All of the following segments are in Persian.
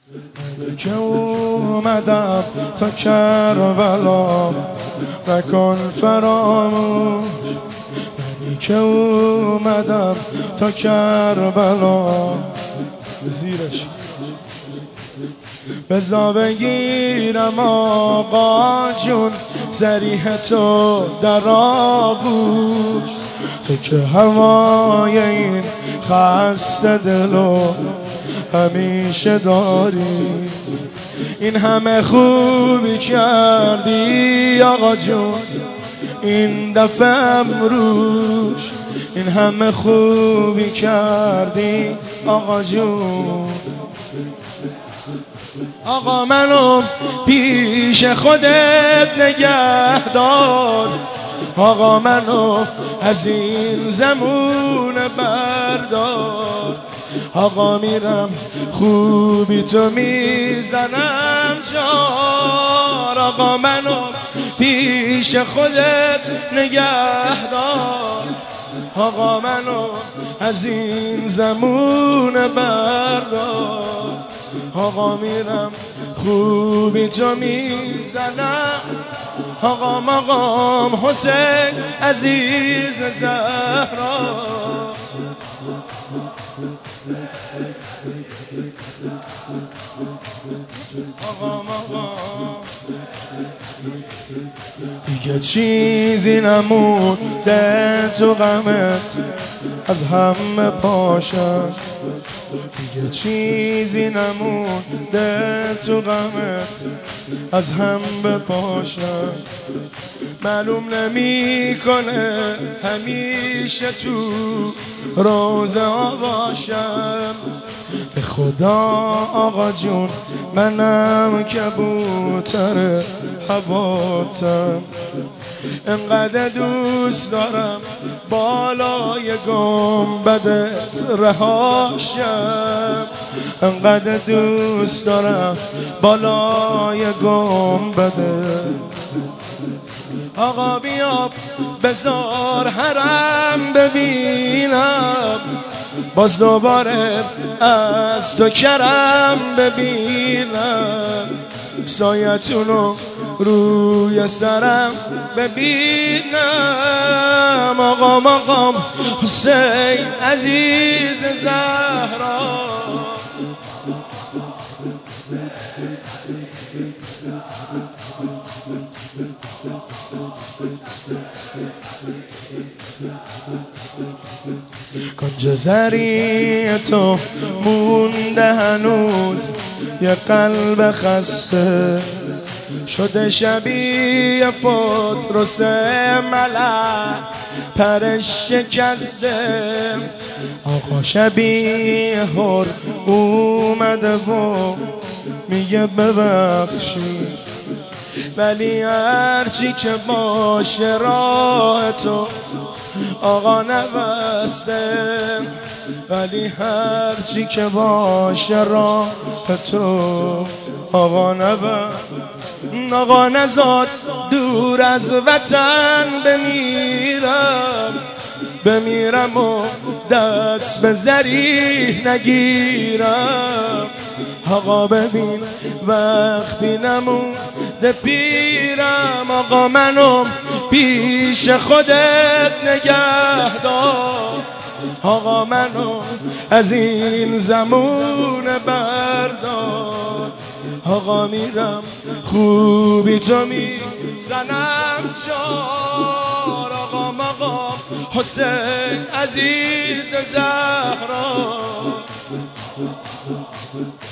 که اومدم تا کربلا نکن فراموش. منی که اومدم تا کربلا زیرش بزا بگیرم آقا جون زریح تو در آغوش. تو که هوای این خسته دلو همیشه داری. این همه خوبی کردی آقا جون این دفعه امروز. این همه خوبی کردی آقا جون. آقا منو پیش خودت نگه دار. آقا منو از این زمونه بردار. آقا میرم خوبی تو میزنم جار. آقا منو پیش خودت نگه دار. آقا منو از این زمونه بردار. آقا میرم خوبی تو میزنم. آقا مقام حسین عزیز زهرا. آقا مقام دیگه چیزی نمونده تو غمت از همه پاشم. دیگه چیزی نمونده تو غمت از هم بپاشم. معلوم نمی کنه همیشه تو روزه باشم. به خدا آقا جون منم کبوتر هواتم. انقدر دوست دارم بالای گنبدت رهاشم. انقدر دوست دارم بالای گنبدت. آقا بیا بذار حرم ببینم. باز دوباره از تو کرم ببینم. سایتونو روی سرم ببینم. آقا مقام حسین عزیز زهرا. کنج زری تو مونده هنوز یه قلب خسته. شده شبیه پتروس ملک پرش شکسته. آقا شبیه هر اومده و میگه ببخشید. ولی هرچی که باشه راه تو آقا نبسته. ولی هرچی که باشه راه تو آقا نبسته. آقا نزاد دور از وطن بمیرم و دست به زریح نگیرم. آقا ببین وقتی نمونده پیرم. آقا منو پیش خودت نگه دار. آقا منو از این زمونه بردار. آقا میرم خوبی تو میزنم جار. آقا مقام حسین عزیز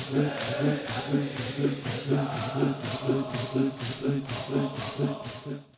زهرا.